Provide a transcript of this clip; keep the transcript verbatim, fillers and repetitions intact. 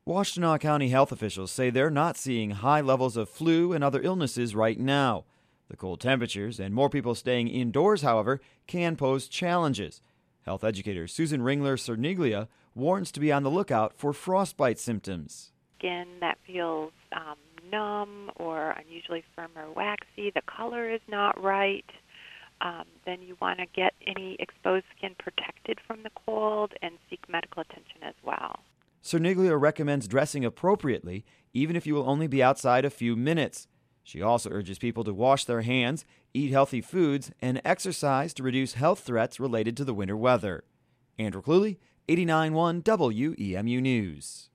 Washtenaw County health officials say they're not seeing high levels of flu and other illnesses right now. The cold temperatures and more people staying indoors, however, can pose challenges. Health educator Susan Ringler-Cerniglia warns to be on the lookout for frostbite symptoms. Skin that feels um, numb or unusually firm or waxy, the color is not right, um, then you want to get any exposed skin protected from the cold and seek medical attention as well. Cerniglia recommends dressing appropriately, even if you will only be outside a few minutes. She also urges people to wash their hands, eat healthy foods, and exercise to reduce health threats related to the winter weather. Andrew Cluley, eighty-nine point one W E M U News.